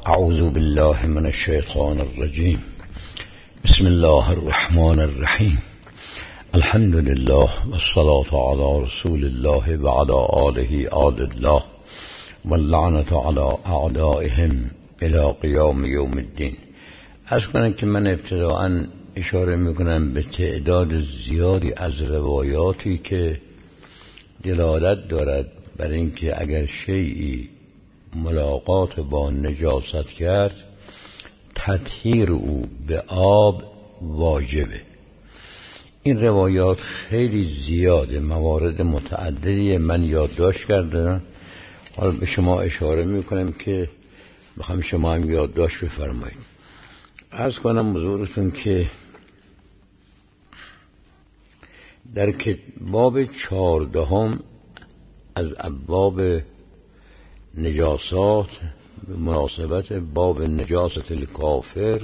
اعوذ بالله من الشیطان الرجیم. بسم الله الرحمن الرحیم. الحمد لله والصلاة علی رسول الله و علی آله آل الله واللعنة علی اعدائهم الی قیام یوم الدین. عرض کنم که من ابتداءً اشاره میکنم به تعداد زیادی از روایاتی که دلالت دارد بر اینکه اگر شیئی ملاقات با نجاست کرد تطهیر او به آب واجبه. این روایات خیلی زیاده، موارد متعددی من یادداشت کردم، حالا به شما اشاره میکنم که بخوام شما هم یادداشت بفرمایید. عرض کنم حضورتون که در باب 14 از ابواب نجاسات به مناسبت باب نجاست الکافر،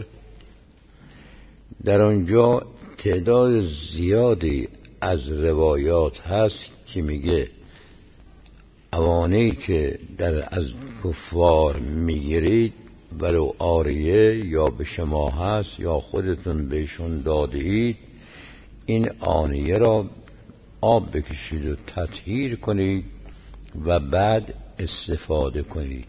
در آنجا تعداد زیادی از روایات هست که میگه اوانه‌ای که از کفار میگیرید ولو آریه یا به شما هست یا خودتون بهشون داده اید، این آنیه را آب بکشید و تطهیر کنید و بعد استفاده کنید.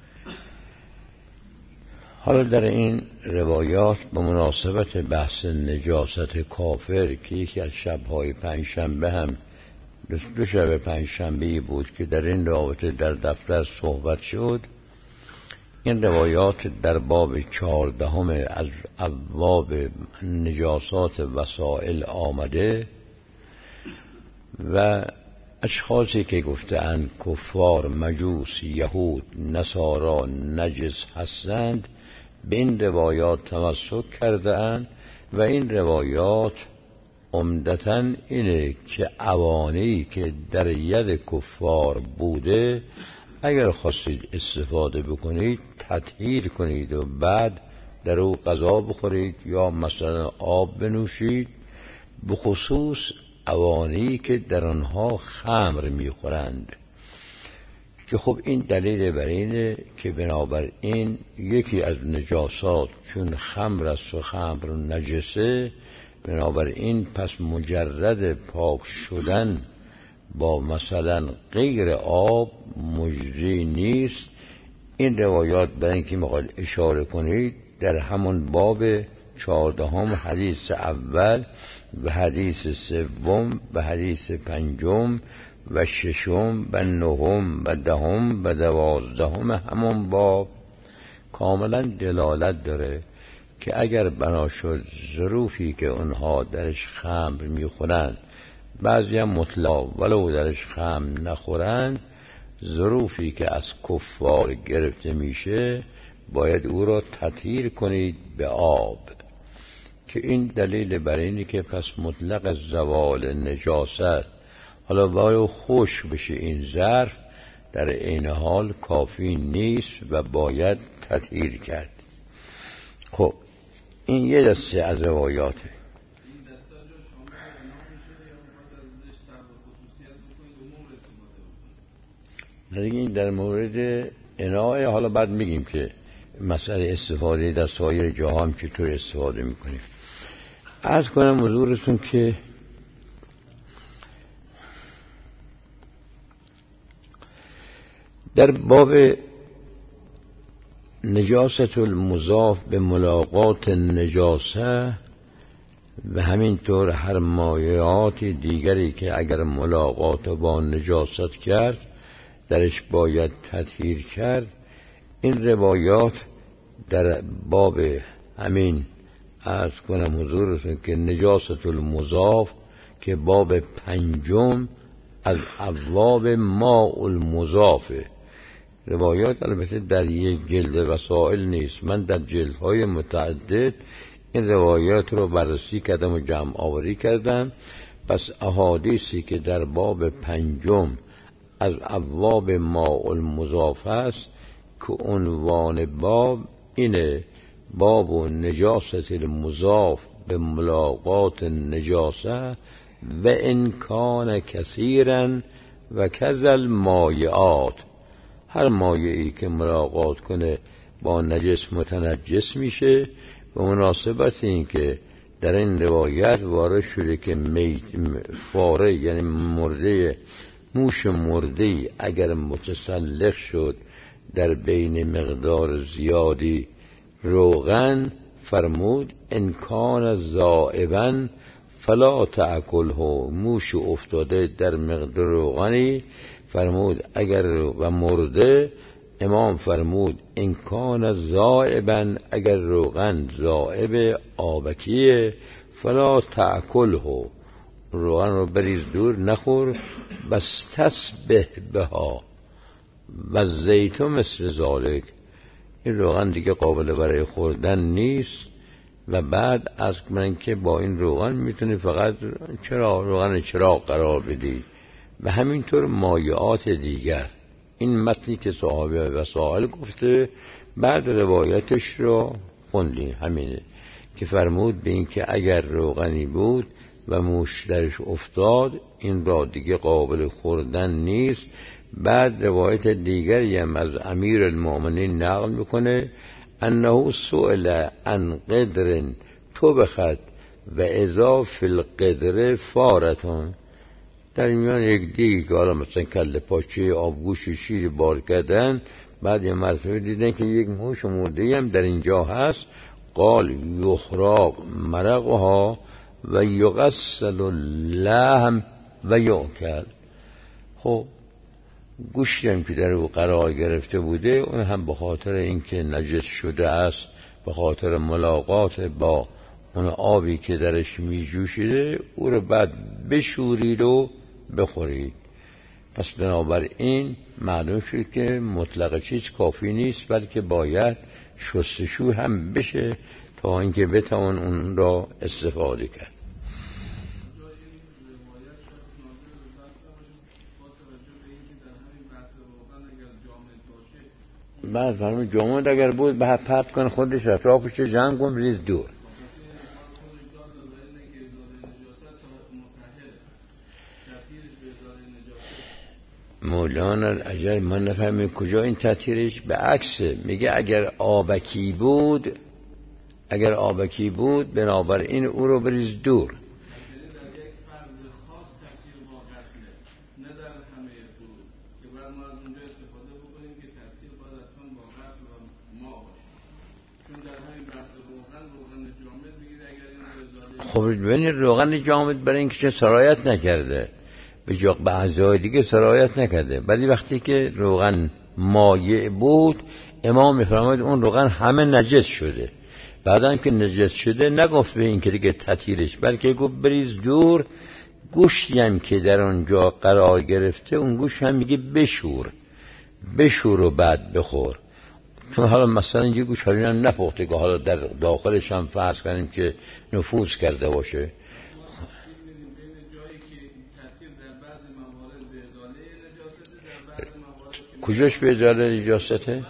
حالا در این روایات به مناسبت بحث نجاست کافر که یکی از شب‌های پنجشنبه هم دو شب پنجشنبه بود که در این رابطه در دفتر صحبت شد، این روایات در باب 14 از ابواب نجاسات وسائل آمده و اشخاصی که گفتند کفار، مجوس، یهود، نصارا نجس هستند به این روایات تمسک کرده اند و این روایات عمدتاً اینه که اوانه‌ای که در ید کفار بوده اگر خواستید استفاده بکنید تطهیر کنید و بعد در او غذا بخورید یا مثلا آب بنوشید، به خصوص اوانه‌ای که در آنها خمر میخورند، که خب این دلیل بر اینه که بنابراین یکی از نجاسات چون خمر است و خمر نجسه، بنابراین پس مجرد پاک شدن با مثلا غیر آب مجری نیست. این روایات برای اینکه میخواید اشاره کنید در همون باب 14 حدیث اول و حدیث سوم و حدیث پنجم و ششم و نهم و دهم و 12 همون باب کاملا دلالت داره که اگر بنا شد ظروفی که اونها درش خمر میخورند، بعضی هم مطلق ولو درش خمر نخورند، ظروفی که از کفار گرفته میشه باید او را تطهیر کنید به آب، که این دلیل بر اینه که پس مطلق زوال نجاست حالا باید خوش بشه این ظرف در عین حال کافی نیست و باید تطهیر کرد. خب این یه دسته از روایاته. در مورد اناء حالا بعد میگیم که مسئله استفاده در سایر جاها هم چطور استفاده میکنیم. عرض کنم حضورتون که در باب نجاست المضاف به ملاقات نجاسه و همینطور هر مایعات دیگری که اگر ملاقات با نجاست کرد درش باید تطهیر کرد، این روایات در باب همین عرض کنم حضورتون که نجاست المضاف که باب 5 از ابواب ماء المضافه، روایات البته در یک جلد وسائل نیست، من در جلدهای متعدد این روایات رو بررسی کردم و جمع آوری کردم. پس احادیثی که در باب 5 از ابواب ماء المضاف است که عنوان باب اینه: باب نجاست المضاف به ملاقات نجاسه و انکان کثیرا و کذل مایعات، هر مایعی که ملاقات کنه با نجس متنجس میشه. به مناسبت این که در این روایت وارد شده که فاره یعنی مرده، موش مرده اگر متسلق شد در بین مقدار زیادی روغن، فرمود ان کان ذائبا فلا تأکله، موش افتاده در مقدار روغنی، فرمود اگر و مرده، امام فرمود ان کان ذائبا، اگر روغن ذائب آبکیه، فلا تأکله، روغن رو بریز دور نخور. بس تسبح بها و زیتون مثل ذالک، این روغن دیگه قابل برای خوردن نیست. و بعد از من که با این روغن میتونی فقط روغن چراغ قرار بدی و همینطور مایعات دیگر. این متنی که صحابه وسائل گفته، بعد روایتش رو خوندیم، همینه که فرمود به این که اگر روغنی بود و موش درش افتاد، این را دیگه قابل خوردن نیست. بعد روایت دیگری هم از امیر المؤمنین نقل میکنه انه سئل عن قدر طبخت و اذا فی القدر فارتون، در میان یک دیگی که حالا مثلا کله پاچه آبگوش شیر بار کردن، بعد یه مرتبه دیدن که یک موش مرده هم در اینجا هست. قال یخراق مرقها و یغسل اللحم و یؤکل. خب گوشتی هم که در او قرار گرفته بوده، اون هم به خاطر اینکه نجس شده است، به خاطر ملاقات با اون آبی که درش می جوشیده، او رو بعد بشورید و بخورید. پس بنابراین معلوم شد که مطلق چیز کافی نیست، بلکه باید شستشو هم بشه تا اینکه بتوان اون را استفاده کرد. بعد فرمود جامد اگر بود به پرت کن، خودش اطرافش جمع کن، ریز دور. مولانا الاجر من نفهمیم کجا این تطهیرش، به عکسه میگه اگر آبکی بود بنابراین او رو بریز دور. خب ببینید روغن جامد برای اینکه سرایت نکرده به اعضای دیگه سرایت نکرده، ولی وقتی که روغن مایع بود، امام میفرماید اون روغن همه نجس شده. بعدم که نجس شده نگفت به این که دیگه تطهیرش، بلکه گفت بریز دور. گوشتی هم که در اونجا قرار گرفته، اون گوشت هم میگه بشور و بعد بخور. چون حالا مثلا یه گوشت حالا نپخته که حالا در داخلش هم فرض کنیم که نفوذ کرده باشه. کجاش به ازاله نجاسته؟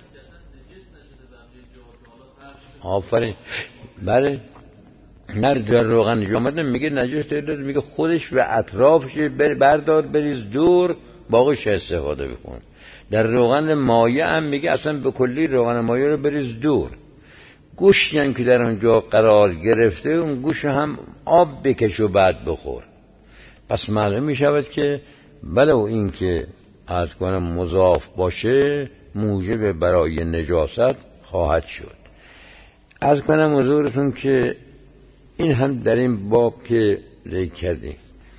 آفرین. بله نه در روغن جامد میگه نجس داره، میگه خودش و اطرافش بردار بریز دور، باقیش استفاده بکن. در روغن مایع هم میگه اصلا به کلی روغن مایع رو بریز دور. گوشتی هم که در اونجا قرار گرفته، اون گوشت هم آب بکش و بعد بخور. پس معلوم میشود که ولو این که از کنم مضاف باشه موجب برای نجاست خواهد شد. از کنم حضورتون که این هم در این باب که ذکر کردیم.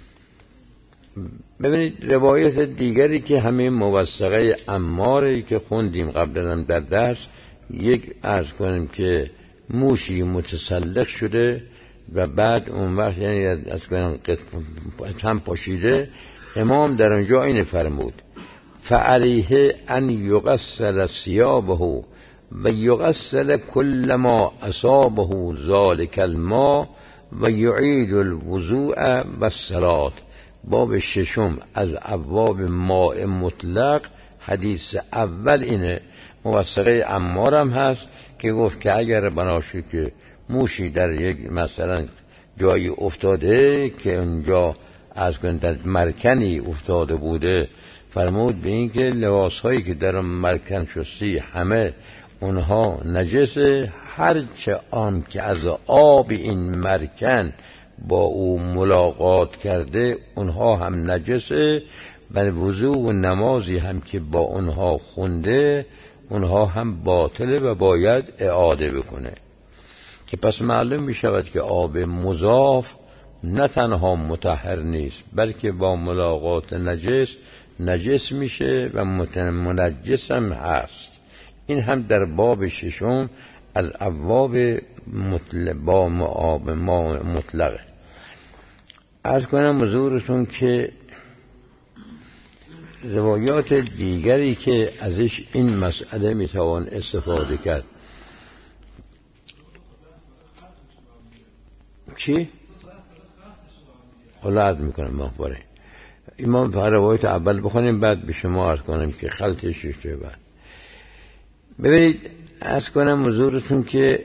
ببینید روایت دیگری که همین موثقه عماری که خوندیم قبلا در درس، یک عرض کنیم که موشی متسلق شده و بعد اون وقت یعنی از کنیم هم پاشیده، امام در اونجا این فرمود فعلیه ان یغسل ثیابه و یغسل کل ما اصابه ذلک الماء و یعید الوضوء و الصلاة. باب ششم از ابواب ماء مطلق، حدیث اول اینه. موثقه عمار هم هست که گفت که اگر بناشه که موشی در یک مثلا جایی افتاده که اونجا از در مرکنی افتاده بوده، فرمود به این که لباس هایی که در مرکن شستی همه اونها نجسه، هرچه آن که از آب این مرکن با او ملاقات کرده اونها هم نجسه، و وضو و نمازی هم که با اونها خونده اونها هم باطله و باید اعاده بکنه. که پس معلوم می شود که آب مضاف نه تنها مطهر نیست بلکه با ملاقات نجس میشه و منجس هم هست. این هم در باب ششم از ابواب با آب مطلقه. عرض کنم حضورتون که روایات دیگری که ازش این مسئله میتوان استفاده کرد. چی؟ حالا عرض میکنم مخبره امام روایت اول بخونیم بعد به شما عرض کنم که خلطش شده. بعد ببینید عرض کنم حضورتون که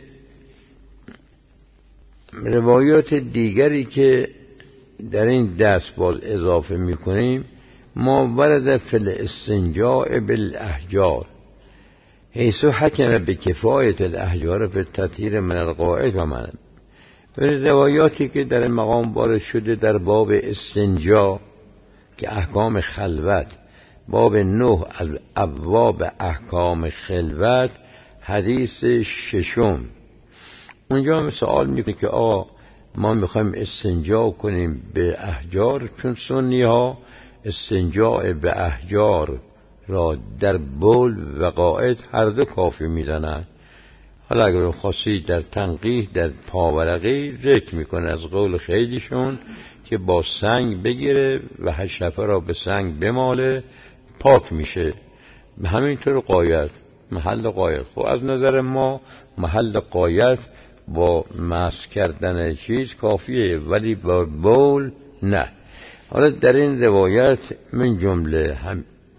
روایات دیگری که در این دست باز اضافه میکنیم، ما ورد فی الاستنجاء بالاحجار حیث حکم بکفایت الاحجار فی التطهیر من القائد و من. روایاتی که در این مقام وارد شده در باب استنجا که احکام خلوت، باب 9 از ابواب احکام خلوت، حدیث ششم، اونجا سوال میکنه که ما میخوایم استنجا کنیم به احجار، چون سنی ها استنجاء به احجار را در بول و قائد هر دو کافی میدانند. حالا اگر خاصی در تنقیح در پاورقی ذکر میکنه از قول خیلیشون که با سنگ بگیره و حشفه را به سنگ بماله پاک میشه. همینطور قایت، محل قایت. خب از نظر ما محل قایت با مس کردن چیز کافیه، ولی با بول نه. حالا در این روایت من جمله هم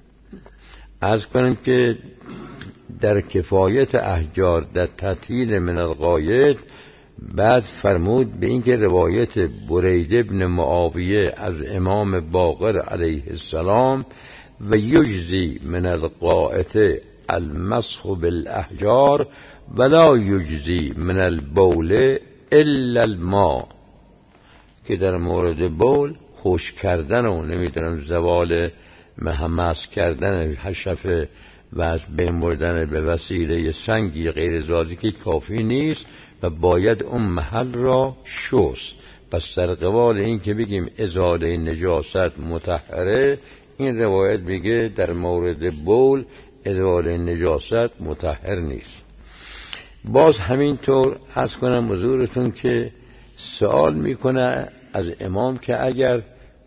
عرض کنم که در کفایت احجار در تطهیر من القائد، بعد فرمود به اینکه روایت برید ابن معاویه از امام باقر علیه السلام و یجزی من القائد المسح بالاحجار ولا یجزی من البول الا الماء، که در مورد بول خوش کردن و نمیدونم زوال مهمس کردن حشفه و از بین بردن به وسیله سنگی غیر ذاتی که کافی نیست و باید اون محل را شست. پس در قبال این که بگیم ازاله نجاست مطهره، این روایت میگه در مورد بول ازاله نجاست مطهر نیست. باز همینطور عرض کنم حضورتون که سوال میکنه از امام که اگر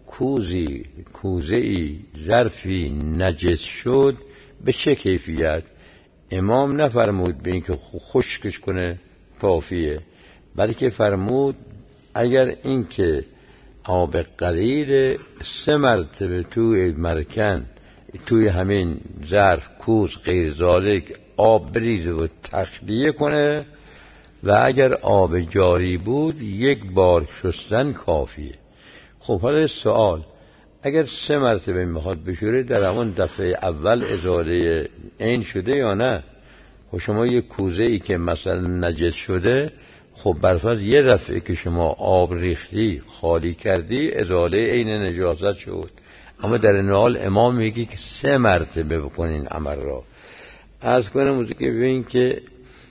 کوزه‌ای ظرفی نجس شد به چه کیفیت؟ امام نفرمود به اینکه خشکش کنه کافیه، بلکه فرمود اگر اینکه آب قلیل 3 مرتبه توی مرکن توی همین ظرف کوز غیر ذالک آب بریزه و تخلیه کنه، و اگر آب جاری بود 1 بار شستن کافیه. خب حالا سوال، اگر 3 مرتبه میخواد بشوره در همون دفعه اول ازاله عین شده یا نه؟ خب شما یک کوزه ای که مثلا نجس شده، خب برفرض یه دفعه که شما آب ریختی خالی کردی ازاله عین نجاست شد، اما در این حال امام میگه که 3 مرتبه بکنین عمل را. از کنم که ببین که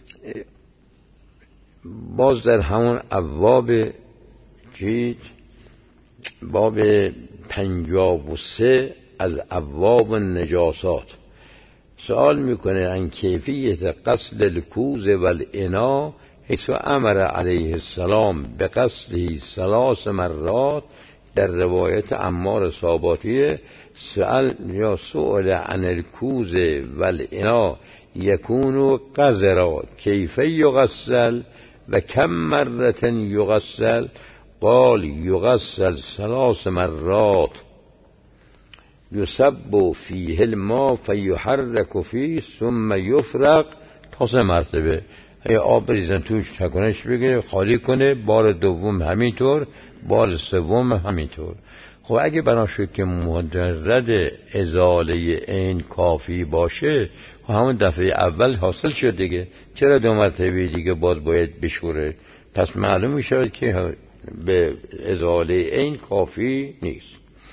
باز در همون ابواب باب 53 از ابواب النجاسات سوال میکنه عن کیفیت غسل الکوز والإناء حیث امر علیه السلام به غسله 3 مرات. در روایت عمار صاباتیه سئل عن الکوز والإناء یکون قذرا کیف یغسل و کم مرة یغسل؟ قال یغسل 3 مرات یصب فیه الماء فیحرک فیه ثم یفرق تا 3 مرتبه. آب بریزن توش تکنش بگیره خالی کنه، بار دوم همینطور، بار سوم همینطور. خب اگه بنا شد که مجرد ازاله عین کافی باشه، خب همون دفعه اول حاصل شد دیگه، چرا دو مرتبه دیگه باید بشوره؟ پس معلوم می شود که به ازاله عین کافی نیست.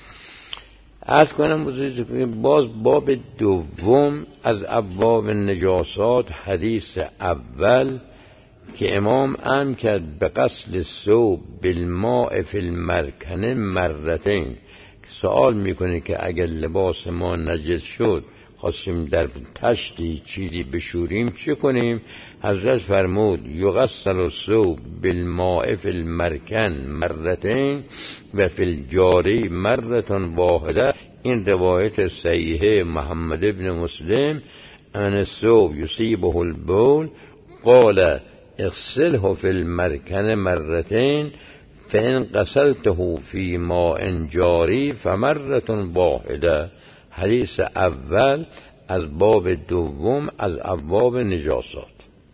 عرض کنم باز باب دوم از ابواب نجاسات، حدیث اول که امام امر کرد به غسل ثوب بالماء فی المرکنه مرتین. سوال میکنه که اگر لباس ما نجس شد، خواستیم در تشتی چیزی بشوریم چه کنیم؟ حضرت فرمود یغسل الثوب بالماء فی المرکن مرتین و فی الجاری مرة واحده. این روایت صحیحه محمد ابن مسلم. ان الثوب یصیبه البول قال اغسله فی المرکن مرتین فإن غسلته فی ماء جاری فمرة واحده. حدیث اول از باب دوم از ابواب نجاسات.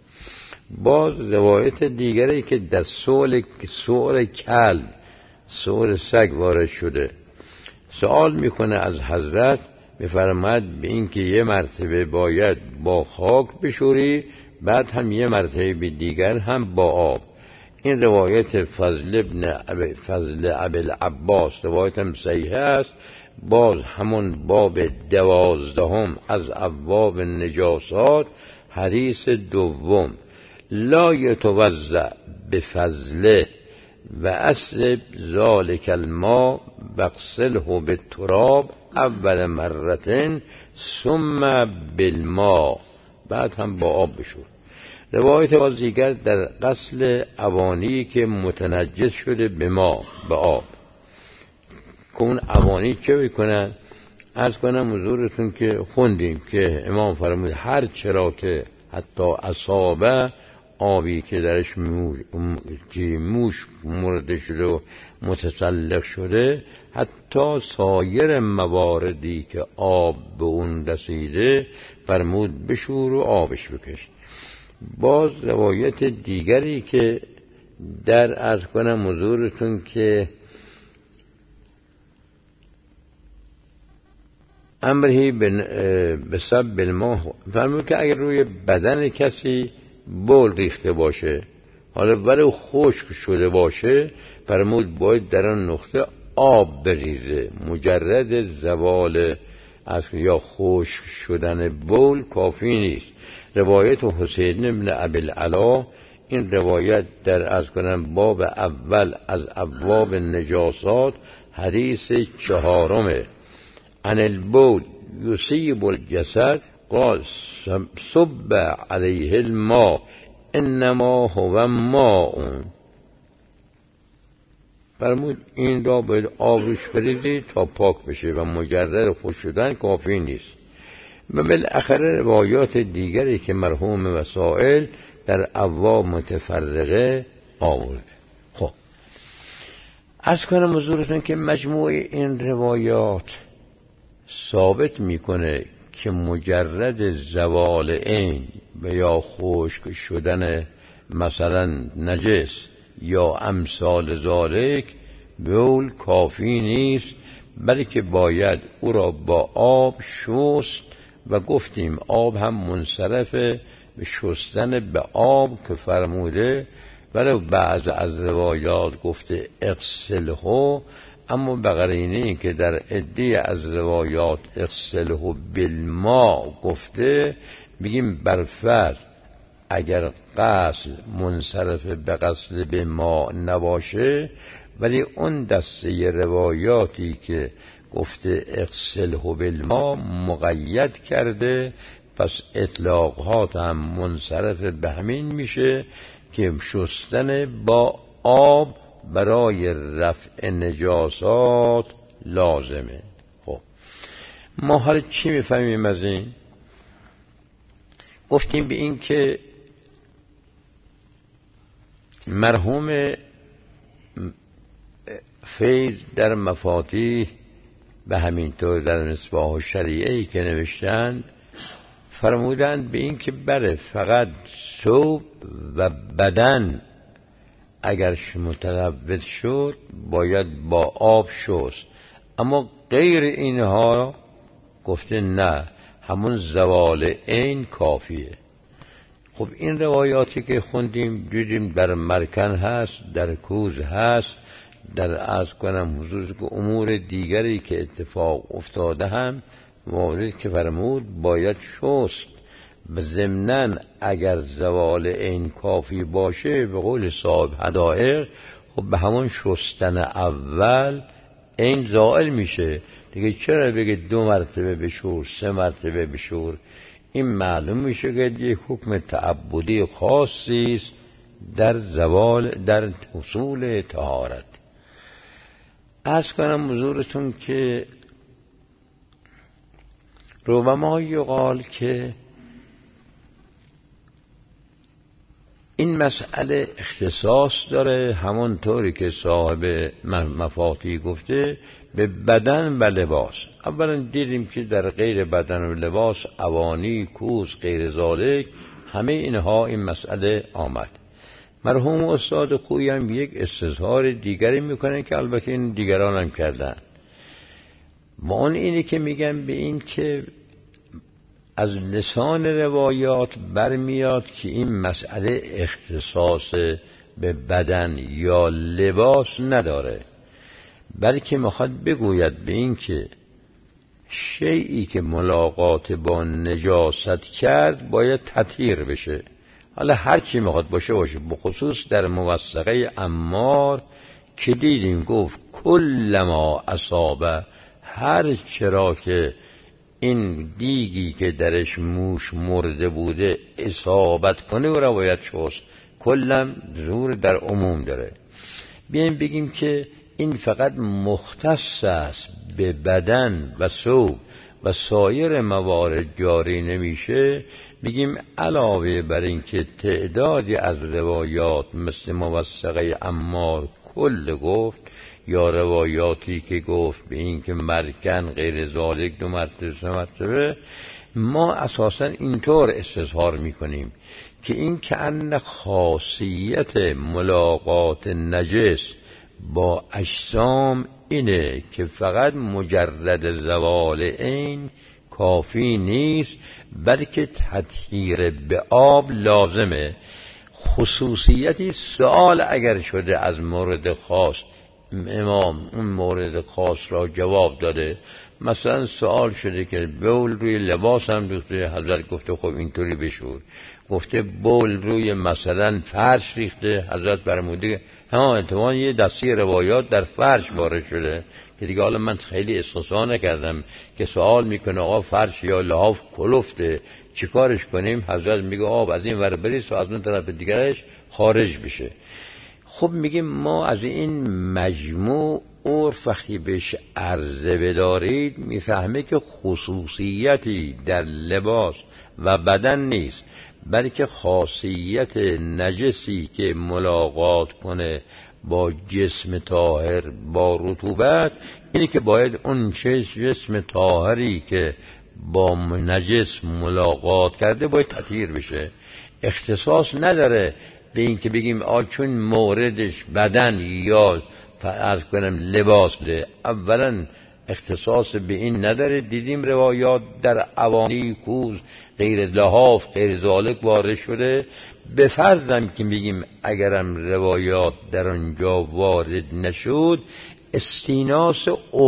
باز روایت دیگری که در سؤر کلب، سؤر سگ وارد شده، سوال میکنه از حضرت، میفرماید به این که یه مرتبه باید با خاک بشوری، بعد هم یه مرتبه دیگر هم با آب. این روایت فضل ابی العباس روایت هم صحیح است. باز همون باب 12 از ابواب نجاسات، حدیث دوم لا یتوضأ بفضله و اصل ذالک الماء واغسله بالتراب اول مرتين ثم بالماء، بعد هم با آب بشور. روایت باز دیگر در غسل اوانی که متنجس شده به ما، به آب. که اون اوانی چه میکنن؟ عرض کنم حضورتون که خوندیم که امام فرمود هر چرا که حتی اصابه، آبی که درش موش مرده شده و متسلق شده، حتی سایر مواردی که آب به اون رسیده، فرمود بشور و آبش بکش. باز روایت دیگری که در عرض کنم حضورتون که امری به سب الماء، فرمود که اگر روی بدن کسی بول ریخته باشه، حالا ولی خشک شده باشه، فرمود باید در آن نقطه آب بریزه. مجرد زوال یا خشک شدن بول کافی نیست. روایت حسین بن ابی العلا، این روایت در از کنم باب اول از ابواب نجاسات، حدیث 4 عن البول یصیب الجسد قال صب علیه الماء انما هو ماء. فرمود این را باید آب روش بریزید تا پاک بشه و مجرد خشک شدن کافی نیست. و بالاخره روایات دیگری که مرحوم وسائل در ابواب متفرقه آورده. خب عرض کنم حضورتون که مجموع این روایات ثابت میکنه که مجرد زوال عین و یا خشک شدن مثلا نجس یا امثال ذالک بول کافی نیست، بلکه باید او را با آب شست. و گفتیم آب هم منصرف به شستن به آب که فرموده، ولی بعض از روایات گفته اغسله، اما به قرینه این که در عده از روایات اغسله بالماء گفته، بگیم برفرض اگر غسل منصرف به غسل به ما نباشه، ولی اون دسته روایاتی که گفته اغسله بالماء مقید کرده، پس اطلاقات هم منصرف به همین میشه که شستن با آب برای رفع نجاسات لازمه. خب ما حالا چی میفهمیم از این؟ گفتیم به این که مرحوم فیض در مفاتیح به همینطور در مصباح الشریعه که نوشتن، فرمودند به این که بله فقط ثوب و بدن اگر متلوث شد باید با آب شست، اما غیر اینها گفته نه، همون زوال عین کافیه. خب این روایاتی که خوندیم دیدیم در مرکن هست، در کوز هست، در عرض کنم حضور که امور دیگری که اتفاق افتاده هم موردی که فرمود باید شست. ضمناً اگر زوال عین کافی باشه به قول صاحب حدائق، خب به همون شستن اول عین زائل میشه دیگه. چرا بگه 2 مرتبه بشور 3 مرتبه بشور؟ این معلوم میشه که یک حکم تعبدی خاصی است در زوال، در حصول طهارت. عرض کنم حضورتون که ربما یقال که این مسئله اختصاص داره، همونطوری که صاحب مفاتیح گفته، به بدن و لباس. اولا دیدیم که در غیر بدن و لباس، اوانی، کوز، غیر ذالک، همه اینها این مسئله آمد. مرحوم استاد خویی هم یک استظهار دیگری میکنه که البته این دیگران هم کردن. و اون اینی که میگن به این که از لسان روایات برمیاد که این مسئله اختصاص به بدن یا لباس نداره، بلکه میخواد بگوید به این که شیئی که ملاقات با نجاست کرد باید تطهیر بشه. حالا هر چی میخواد باشه باشه، بخصوص در موثقه عمار که دیدیم گفت کلما اصابه، هر چرا که این دیگی که درش موش مرده بوده اصابت کنه و روایت شست، کلم ظهور در عموم داره. بیایم بگیم که این فقط مختص است به بدن و ثوب و سایر موارد جاری نمیشه. بگیم علاوه بر این که تعدادی از روایات مثل موثقه عمار کل گفت، یا روایاتی که گفت به این که مرکن غیر ذالک 2 مرتبه 3 مرتبه، ما اساسا اینطور استظهار میکنیم که این که ان خاصیت ملاقات نجس با اجسام اینه که فقط مجرد زوال عین کافی نیست، بلکه تطهیر به آب لازمه. خصوصیتی سوال اگر شده از مورد خاص، امام اون مورد خاص را جواب داده. مثلا سوال شده که بول روی لباس هم ریخته، حضرت گفته خب اینطوری بشور. گفته بول روی مثلا فرش ریخته، حضرت فرموده اتفاقا یه دستی روایات در فرش وارد شده که دیگه حالا من خیلی استثنا نکردم که سوال میکنه آقا فرش یا لحاف کلفته چیکارش کنیم؟ حضرت میگه آب از این ور بریز و از اون طرف دیگرش خارج بشه. خب میگیم ما از این مجموع عرف وقتی بهش عرضه بدارید میفهمه که خصوصیتی در لباس و بدن نیست، بلکه خاصیت نجسی که ملاقات کنه با جسم طاهر با رطوبت، اینی که باید اون جسم طاهری که با نجس ملاقات کرده باید تطهیر بشه. اختصاص نداره به این که بگیم چون موردش بدن یا فرض کنم لباس بده. اولا اختصاص به این نداره. دیدیم روایات در اوانی کوز غیر لحاف غیر ذالک وارد شده. به فرضم که میگیم اگرم روایات در آنجا وارد نشد، استیناس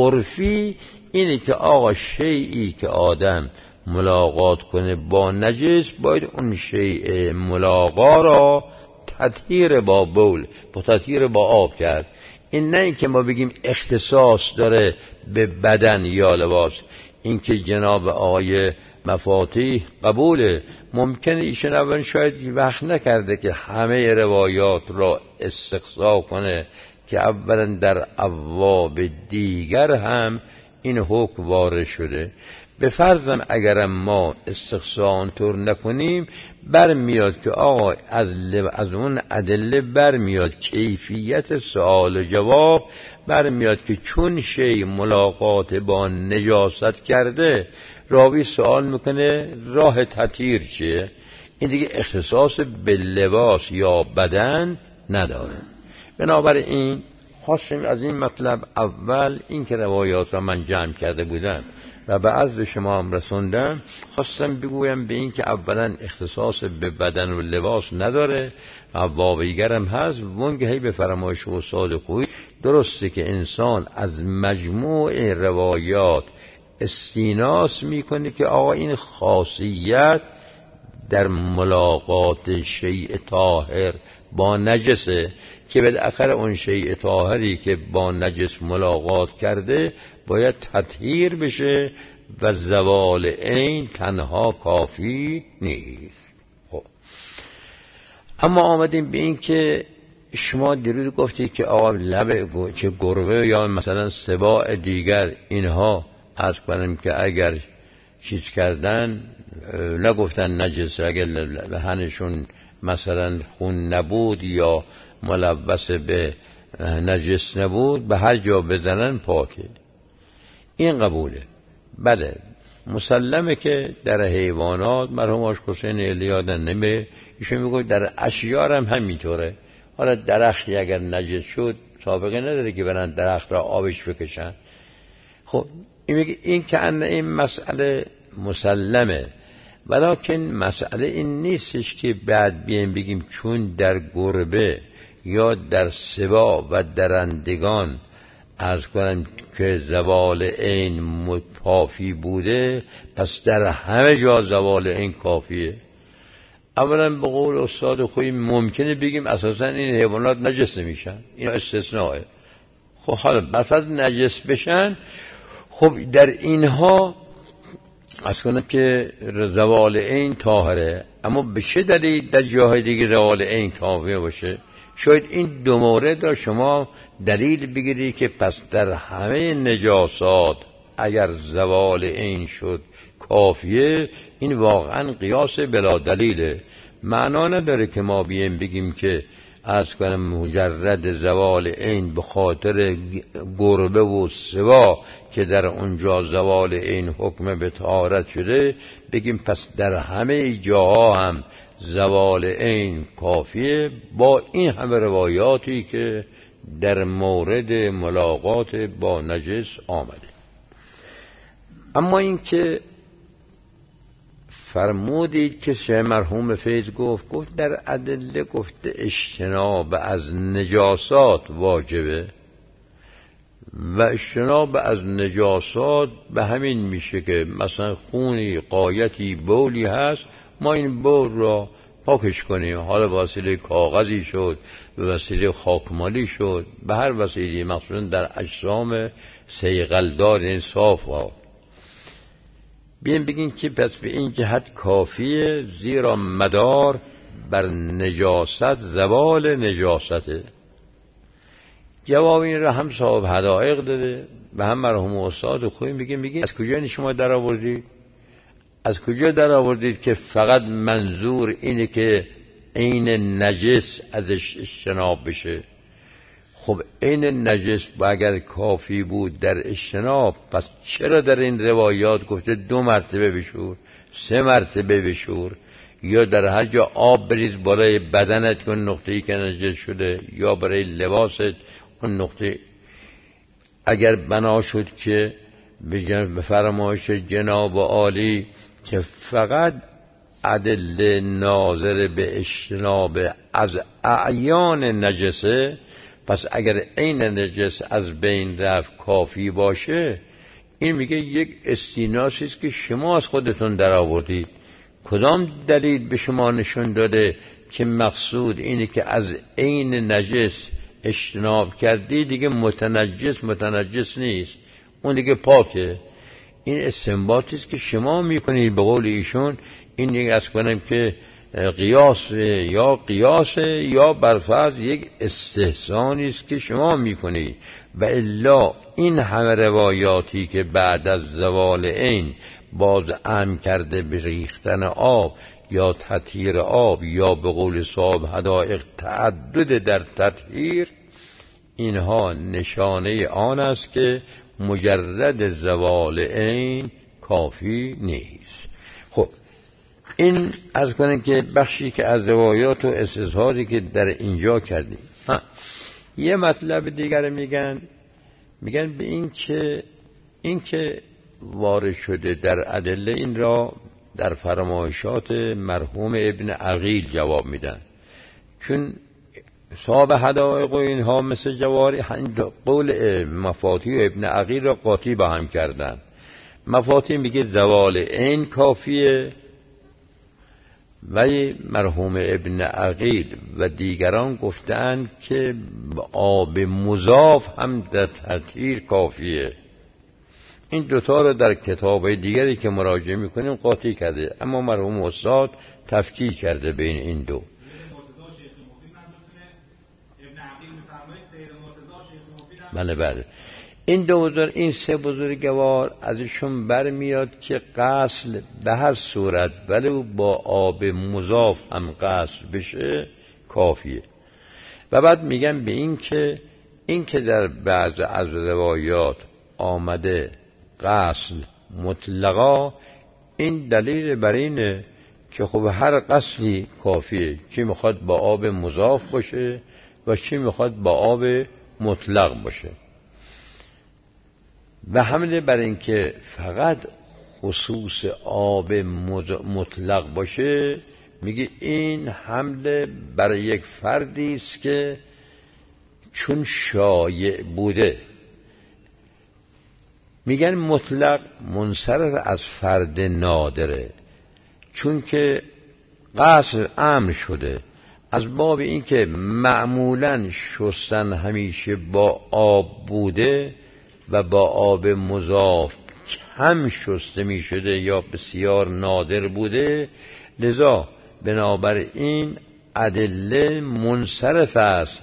عرفی اینه که آقا شیئی که آدم ملاقات کنه با نجس باید اون شیء ملاقا را تطهیر با بول، با تطهیر با آب کرد. این نه این که ما بگیم اختصاص داره به بدن یا لباس. این که جناب آقای مفاتیح قبوله، ممکنه ایشون اول شاید وقت نکرده که همه روایات را استقصا کنه که اولا در ابواب دیگر هم این حکم وارد شده. به فرضاً اگرم ما استقصا آنطور نکنیم، برمیاد که آقا از اون ادله برمیاد کیفیت سوال و جواب، برمیاد که چون شی ملاقات با نجاست کرده، راوی سوال میکنه راه تطهیر چیه؟ این دیگه اختصاص به لباس یا بدن نداره. بنابراین خواستیم از این مطلب اول این که روایات را من جمع کرده بودم و به عرض شما هم رسوندم، خواستم بگویم به این که اولا اختصاص به بدن و لباس نداره و بابیگرم هست. وانگهی به فرمایش استاد خویی درسته که انسان از مجموع روایات استیناس میکنه که آقا این خاصیت در ملاقات شیء طاهر با نجسه که بالاخره اون شیء طاهری که با نجس ملاقات کرده باید تطهیر بشه و زوال عین تنها کافی نیست. خب اما آمدیم به این که شما دیروز گفتید که آقا لب که گربه یا مثلا سباع دیگر اینها عرض کنم که اگر چیز کردن نگفتن نجس، اگر لحنشون مثلا خون نبود یا ملوث به نجس نبود به هر جا بزنن پاکه. این قبوله. بله مسلمه که در حیوانات مرحوم آقای حسین الیادن نمی ایشون میگه در اشجار هم همینطوره. حالا درختی اگر نجس شد سابقه نداره که برن درخت را آبش بکشن. خب این که این مسئله مسلمه، ولکن مسئله این نیستش که بعد بگیم چون در گربه یا در سباع و درندگان عرض کنم که زوال عین کافی بوده پس در همه جا زوال عین کافیه. اولا به قول استاد خویی ممکنه بگیم اساسا این حیوانات نجس نمیشن، این استثناءه. خب حالا بس از نجس بشن، خب در اینها از کنه که زوال عین طاهره، اما به چه دلیل در جاهای دیگه زوال عین طاهره باشه؟ شاید این دو مورد را شما دلیل بگیری که پس در همه نجاسات اگر زوال عین شد کافیه. این واقعا قیاس بلا دلیله. معنا نداره که ما بگیم که از کنم مجرد زوال عین به خاطر گربه و سباع که در اونجا زوال عین حکم به طهارت شده بگیم پس در همه جاها هم زوال عین کافیه، با این همه روایاتی که در مورد ملاقات با نجس آمده. اما این که فرمودید که شه مرحوم فیض گفت در ادله گفته اجتناب از نجاسات واجبه و اجتناب از نجاسات به همین میشه که مثلا خونی قایتی بولی هست ما این بول را پاکش کنیم، حالا وسیله کاغذی شد به وسیله خاکمالی شد به هر وسیله، مخصوصا در اجسام صیقلدار این صاف ها. بگین که پس به این جهت کافیه، زیرا مدار بر نجاست زوال نجاسته. جواب این را هم صاحب حدائق داده و هم مرحوم استاد خویی میگه از کجا این شما در آوردید؟ از کجا در آوردید که فقط منظور اینه که عین نجس ازش اجتناب بشه؟ خب عین نجس با اگر کافی بود در اجتناب، پس چرا در این روایات گفته 2 مرتبه بشور، 3 مرتبه بشور، یا در هر جا آب بریز برای بدنت اون نقطه‌ای که نجس شده یا برای لباست اون نقطه. اگر بنا شد که به فرمایش جناب عالی که فقط ادله ناظر به اجتناب از اعیان نجسه، پس اگر عین نجس از بین رفت کافی باشه، این میگه یک استیناسی است که شما از خودتون در آوردید. کدام دلیل به شما نشون داده که مقصود اینه که از عین نجس اجتناب کردی دیگه متنجس نیست، اون دیگه پاکه؟ این استنباطی است که شما میکنید. به قول ایشون این دیگه از کنم که قیاس یا برفرض یک استحسانی است که شما میکنید. و الا این همه روایاتی که بعد از زوال عین باز امر کرده به ریختن آب یا تطهیر آب یا به قول صاحب حدائق تعدد در تطهیر، اینها نشانه آن است که مجرد زوال عین کافی نیست. خب این از کنم که بخشی که از روایات و استظهاری که در اینجا کردیم. یه مطلب دیگر میگن به این که وارد شده در ادله، این را در فرمایشات مرحوم ابن عقیل جواب میدن، چون صاحب حدائق و اینها مثل جواری قول مفاتیح و ابن عقیل را قاطی با هم کردن. مفاتیح میگه زوال عین کافیه، ولی مرحوم ابن عقیل و دیگران گفتند که آب مضاف هم در تطهیر کافیه. این دوتا رو در کتاب‌های دیگری که مراجعه میکنیم قاطی کرده، اما مرحوم استاد تفکیک کرده بین این دو. بله این سه بزرگوار ازشون برمیاد که غسل به هر صورت ولو با آب مضاف هم غسل بشه کافیه. و بعد میگن به این که در بعض از روایات آمده غسل مطلقا، این دلیل بر اینه که خب هر غسلی کافیه، چی میخواد با آب مضاف باشه و چی میخواد با آب مطلق باشه. و حمله بر این که فقط خصوص آب مطلق باشه، میگه این حمله بر یک فردی است که چون شایع بوده. میگن مطلق منصرف از فرد نادره، چون که غسل امر شده از باب این که معمولاً شستن همیشه با آب بوده و با آب مضاف کم شسته می شده یا بسیار نادر بوده، لذا بنابراین ادله منصرف است.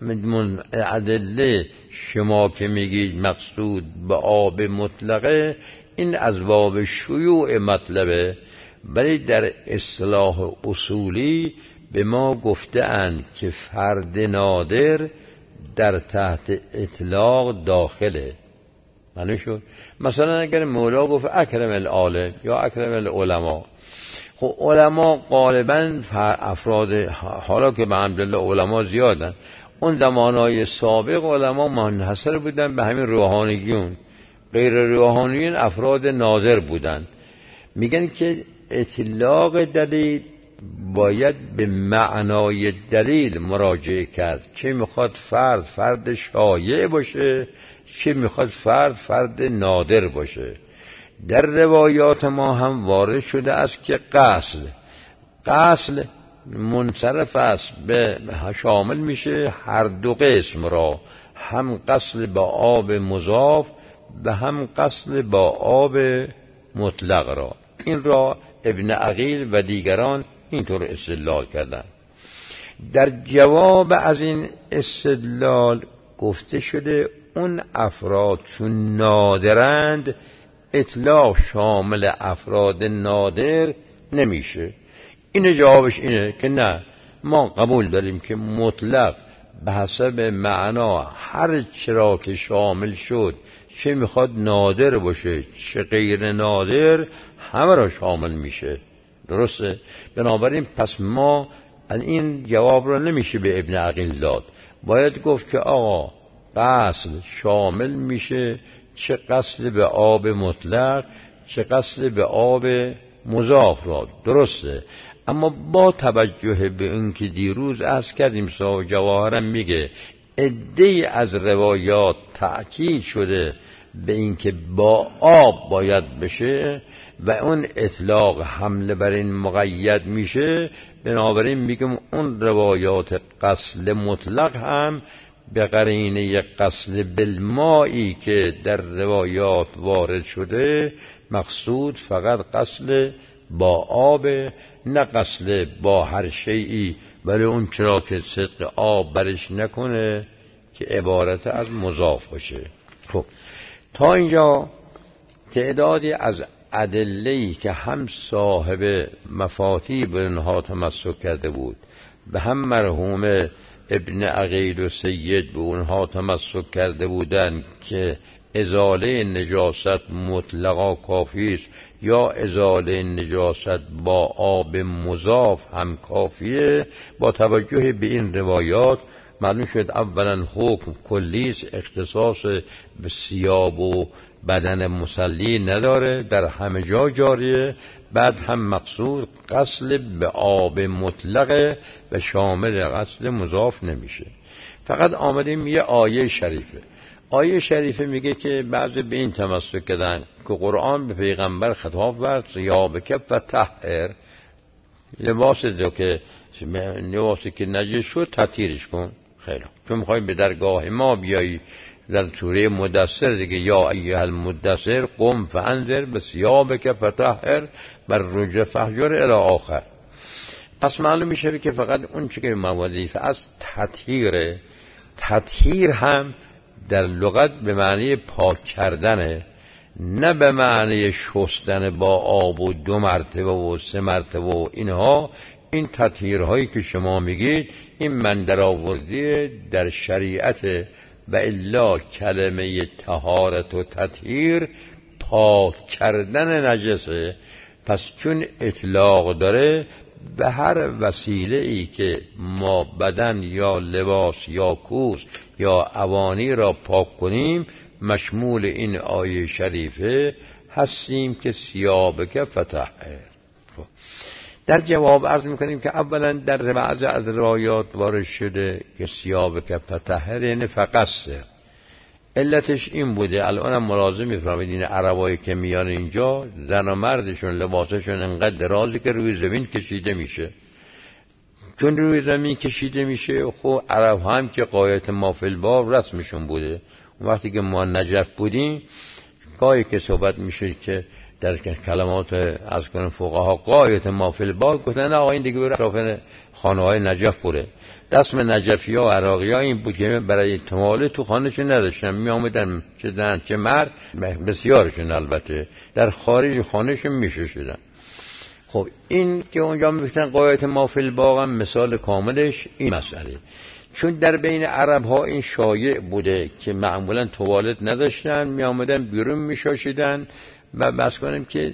ادله شما که میگید مقصود به آب مطلقه، این از باب شیوع مطلبه، ولی در اصطلاح اصولی به ما گفته اند که فرد نادر در تحت اطلاق داخله. معنی شد مثلا اگر مولا گفت اکرم العالم یا اکرم العلماء، خب علما غالبا افراد، حالا که به حمدالله علما زیادن، اون زمانهای سابق علما منحصر بودن به همین روحانیون، غیر روحانیون افراد نادر بودن. میگن که اطلاق دلیل باید به معنای دلیل مراجعه کرد، چه میخواد فرد شایع باشه، چه میخواد فرد نادر باشه. در روایات ما هم وارد شده است که غسل منصرف است، به شامل میشه هر دو قسم را، هم غسل با آب مضاف و هم غسل با آب مطلق را. این را ابن عقیل و دیگران اینطور استدلال کردند. در جواب از این استدلال گفته شده اون افراد چون نادرند، اطلاق شامل افراد نادر نمیشه. این جوابش اینه که نه، ما قبول داریم که مطلق به حسب معنا هر چرا که شامل شد، چه میخواد نادر باشه چه غیر نادر، همه را شامل میشه. درسته؟ بنابراین پس ما این جواب را نمیشه به ابن عقیل داد، باید گفت که آقا غسل شامل میشه چه غسل به آب مطلق چه غسل به آب مضاف را. درسته؟ اما با توجه به این که دیروز عرض کردیم صاحب جواهرم میگه عده‌ای از روایات تأکید شده به این که با آب باید بشه و اون اطلاق حمله بر این مقید میشه، بنابراین میگم اون روایات غسل مطلق هم به قرینه غسل بالمائی که در روایات وارد شده، مقصود فقط غسل با آب، نه غسل با هر شیئی، ولی اون چرا که صدق آب برش نکنه که عبارت از مضاف باشه. خب تا اینجا تعدادی از ادله‌ای که هم صاحب مفاتیح به اونها تمسک کرده بود و هم مرحوم ابن عقیل و سید به اونها تمسک کرده بودند که ازاله نجاست مطلقا کافی است یا ازاله نجاست با آب مضاف هم کافیه، با توجه به این روایات معلوم شد اولا حکم کلیس اختصاص به ثیاب و بدن مصلی نداره، در همه جا جاریه. بعد هم مقصود غسل به آب مطلقه و شامل غسل مضاف نمیشه. فقط آمدیم یه آیه شریفه. آیه شریفه میگه که بعضی به این تمسک کردن که قرآن به پیغمبر خطاب ورد ثیابک فطهر، لباسی که نجس شد تطهیرش کن. خیلی چون میخوای به درگاه ما بیایی، در سوره مدثر دیگه یا ایها المدثر قم فانذر بثیابک فطهر والرجز فاهجر الی آخر. پس معلوم میشه که فقط اون چیزی که وظیفه از تطهیر هم در لغت به معنی پاک کردنه، نه به معنی شستن با آب و 2 مرتبه و 3 مرتبه و اینها. این تطهیرهایی که شما میگید این من در آوردی در شریعت، و الا کلمه طهارت و تطهیر پاک کردن نجسه. پس چون اطلاق داره به هر وسیله ای که ما بدن یا لباس یا کوس یا اوانی را پاک کنیم مشمول این آیه شریفه هستیم که ثیابک فطهر. در جواب عرض میکنیم که اولا در بعض از روایات وارد شده که ثیابک فطهر یعنی فقط علتش این بوده. الان هم ملاحظه میفرمایید این عربایی که میان اینجا زن و مردشون لباسشون انقدر درازی که روی زمین کشیده میشه. چون روی زمین کشیده میشه خب عرب هم که قایت ما فی الباب رسمشون بوده. وقتی که ما نجف بودیم گاهی که صحبت میشه که در کلمات از کنم فقها قایت ما فی الباب گفتن نه آقا این دیگه بره اطراف خانه های نجف بره. رسم نجفی ها و عراقی ها این بود که برای تماله تو خانهشون نداشتن، می آمدن چه زن چه مرد، بسیارشون البته در خارج خانهشون میشوشیدن. خب این که اونجا میگفتن قایت ما فی الباب هم مثال کاملش این مسئله. چون در بین عرب ها این شایع بوده که معمولا توالت نداشتن، می آمدن بیرون میشوشیدن. و بس کنیم که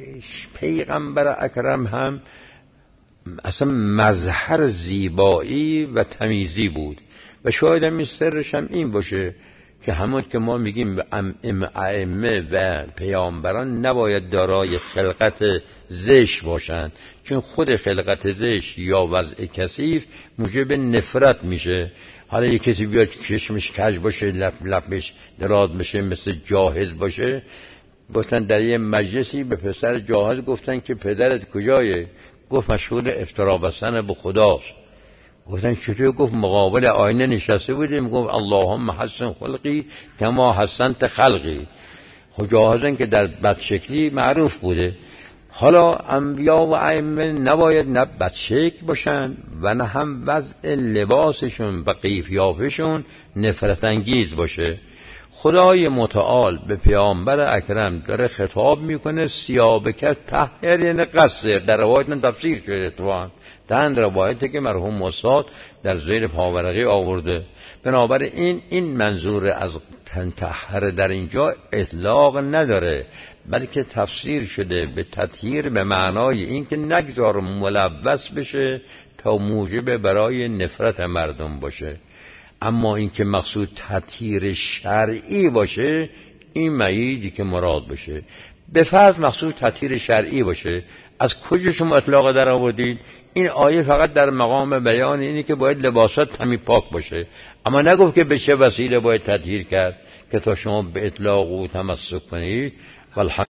پیغمبر اکرم هم اصلا مظهر زیبایی و تمیزی بود و شاید هم سرش هم این باشه که همون که ما میگیم ائمه و پیامبران نباید دارای خلقت زشت باشند، چون خود خلقت زشت یا وضع کثیف موجب نفرت میشه. حالا یک کسی بیاد چشمش کج باشه، لبش دراز بشه، مثل جاهز باشه. گفتن در یه مجلسی به پسر جاهز گفتن که پدرت کجایه؟ گفت مشغول افترا بستن به خداست. گفتن چطور؟ گفت مقابل آینه نشسته بودیم گفت اللهم حسن خلقی کما حسنت خلقی. خب جاهزن که در بدشکلی معروف بوده. حالا انبیا و ائمه نباید نه بدشکل باشن و نه هم وضع لباسشون و قیفیافشون نفرت انگیز باشه. خدای متعال به پیامبر اکرم داره خطاب میکنه ثیابک طهر یعنی قصر. در روایت من تفسیر شده اتفاقا در روایتی که مرحوم استاد در زیر پاورقی آورده. بنابراین این منظور از طهر در اینجا اطلاق نداره، بلکه تفسیر شده به تطهیر به معنای این که نگذار ملوث بشه تا موجب برای نفرت مردم باشه. اما این که مقصود تطهیر شرعی باشه این معیدی که مراد باشه. به فرض مقصود تطهیر شرعی باشه، از کجا شما اطلاق در آوردید؟ این آیه فقط در مقام بیان اینه که باید لباسات همین پاک باشه، اما نگفت که به چه وسیله باید تطهیر کرد که تا شما به اطلاق او تمسک کنید.